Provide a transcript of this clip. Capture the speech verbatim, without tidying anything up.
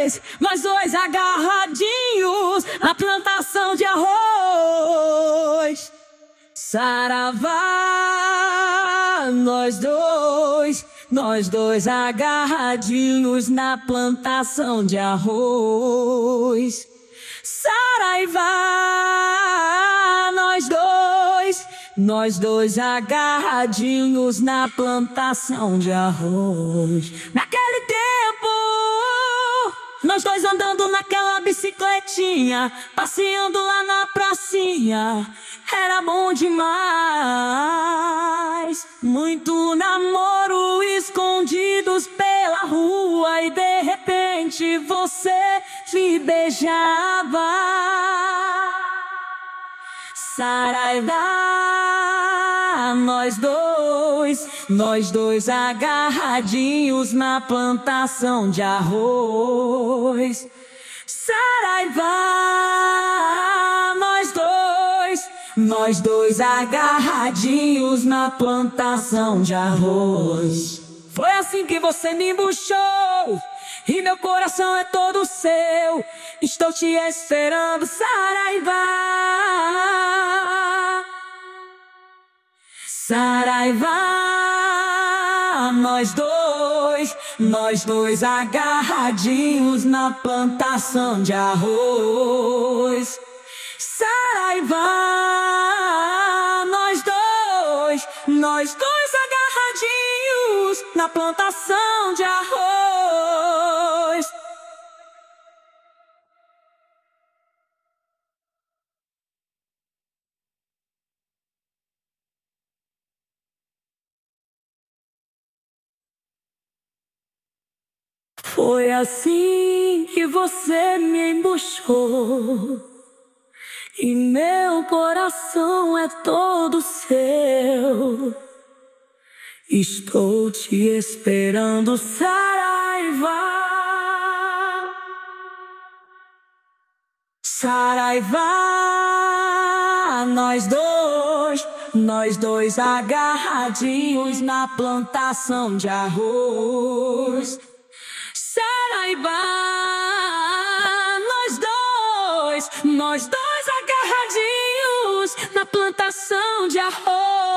dois, nós dois agarradinhos na plantação de arroz. Saravá, nós dois, nós dois agarradinhos na plantação de arroz. Saraivá, nós dois, nós dois agarradinhos na plantação de arroz. Naquele tempo, nós dois andando naquela bicicletinha, passeando lá na pracinha, era bom demais. Muito namoro escondidos pela rua e de repente você me beijava. Saraivá, nós dois, nós dois agarradinhos na plantação de arroz. Saraivá, nós dois, nós dois agarradinhos na plantação de arroz. Foi assim que você me embuchou e meu coração é todo seu. Estou te esperando, Saraivá. Saraivá, nós dois, nós dois agarradinhos na plantação de arroz. Saraivá, nós dois, nós dois agarradinhos na plantação de arroz. Foi assim que você me embuchou e meu coração é todo seu. Estou te esperando, Saraivá. Saraivá, nós dois, nós dois agarradinhos na plantação de arroz. Saraivá, nós dois, nós dois agarradinhos na plantação de arroz.